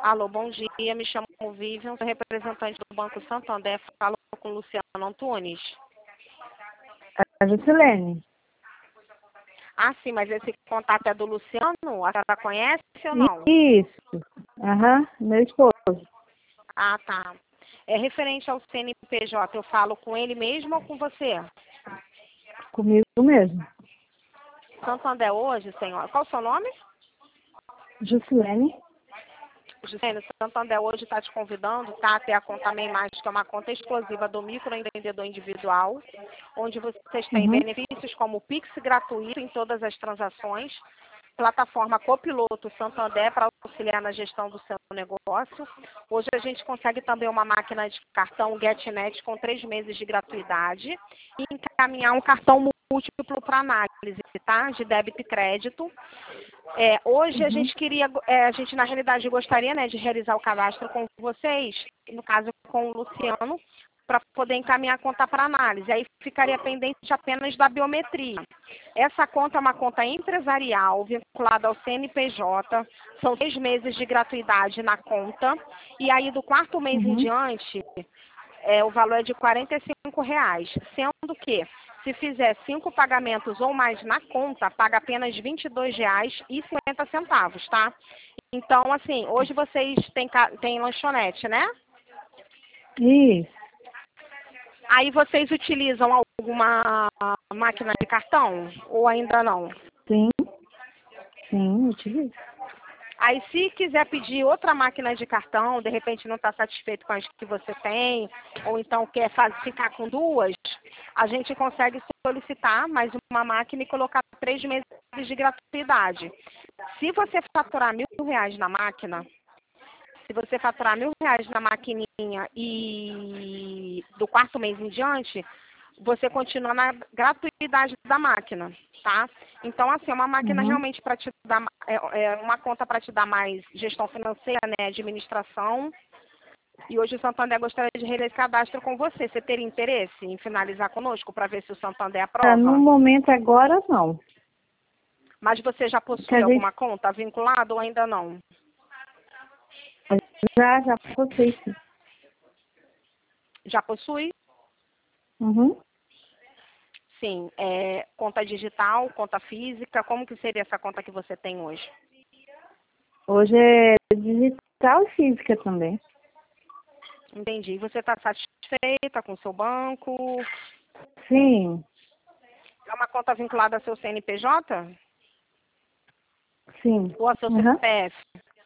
Alô, bom dia. Me chamo Vivian, sou representante do Banco Santander. Falo com o Luciano Antunes. A Juscelene. Ah, sim, mas esse contato é do Luciano? A senhora conhece ou não? Isso. Aham, meu esposo. Ah, tá. É referente ao CNPJ, eu falo com ele mesmo ou com você? Comigo mesmo. Santander hoje, senhora. Qual o seu nome? Juscelene. Gisele, Santander hoje está te convidando, tá? A ter a conta Mei Mais, que é uma conta exclusiva do microempreendedor individual, onde vocês têm Uhum. benefícios como Pix gratuito em todas as transações, plataforma Copiloto Santander para auxiliar na gestão do seu negócio. Hoje a gente consegue também uma máquina de cartão GetNet com 3 meses de gratuidade e encaminhar um cartão múltiplo para análise, tá? De débito e crédito. Hoje a Uhum. gente queria, a gente na realidade gostaria, né, de realizar o cadastro com vocês, no caso com o Luciano, para poder encaminhar a conta para análise. Aí ficaria pendente apenas da biometria. Essa conta é uma conta empresarial vinculada ao CNPJ, são 3 meses de gratuidade na conta, e aí do 4º mês em Uhum. diante, o valor é de R$ 45, sendo que se fizer 5 pagamentos ou mais na conta, paga apenas R$ 22,50, tá? Então, assim, hoje vocês têm lanchonete, né? Isso. Aí vocês utilizam alguma máquina de cartão ou ainda não? Sim. Sim, utilizo. Aí, se quiser pedir outra máquina de cartão, de repente não está satisfeito com as que você tem, ou então quer ficar com duas, a gente consegue solicitar mais uma máquina e colocar 3 meses de gratuidade. Se você faturar R$ 1.000 na máquina, se você faturar R$ 1.000 na maquininha e do 4º mês em diante, você continua na gratuidade da máquina, tá? Então, assim, é uma máquina Uhum. realmente para te dar, é uma conta para te dar mais gestão financeira, né, administração. E hoje o Santander gostaria de realizar esse cadastro com você. Você teria interesse em finalizar conosco para ver se o Santander No aprova? momento agora, não. Mas você já Que possui a gente alguma conta vinculada ou ainda não? já possui, sim. Já possui? Uhum. Sim. Conta digital, conta física, como que seria essa conta que você tem hoje? Hoje é digital e física também. Entendi. Você está satisfeita com o seu banco? Sim. É uma conta vinculada ao seu CNPJ? Sim. Ou ao seu Uhum. CPF?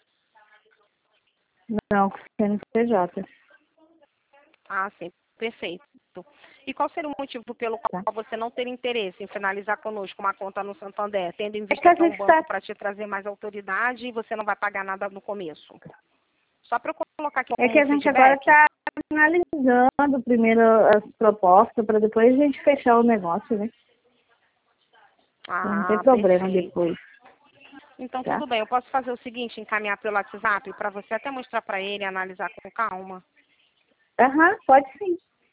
Não, com CNPJ. Ah, sim. Perfeito. E qual seria o motivo pelo Tá. qual você não ter interesse em finalizar conosco uma conta no Santander, tendo em É que vista a que é um gente banco está para te trazer mais autoridade e você não vai pagar nada no começo? Só para eu colocar aqui É como que um a gente agora feedback. está analisando primeiro as propostas para depois a gente fechar o negócio, né? Então não tem Ah, problema perfeito. depois, Então, tá? tudo bem. Eu posso fazer o seguinte, encaminhar pelo WhatsApp para você até mostrar para ele e analisar com calma? Aham, pode sim.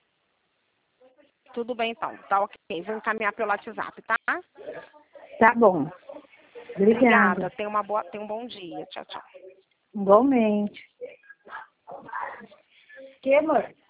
Tudo bem, então. Tá ok. Vou encaminhar pelo WhatsApp, tá? Tá bom. Obrigada. Obrigada. Tenha um bom dia. Tchau, tchau. Igualmente. Que, amor?